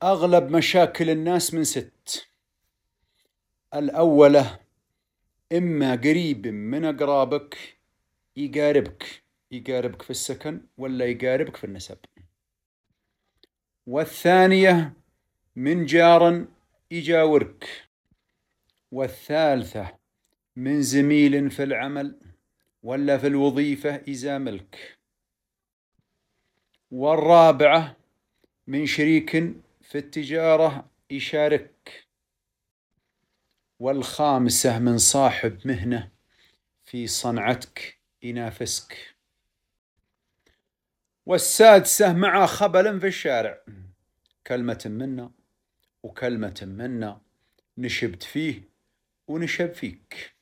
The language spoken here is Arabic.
أغلب مشاكل الناس من 6. الأولى: إما قريب من أقرابك يقاربك في السكن ولا يقاربك في النسب. والثانية: من جار يجاورك. والثالثة: من زميل في العمل ولا في الوظيفة يزاملك. والرابعة: من شريك في التجارة يشارك. والخامسة: من صاحب مهنة في صنعتك ينافسك. والسادسة: مع خبل في الشارع، كلمة منا وكلمة منا، نشبت فيه ونشب فيك.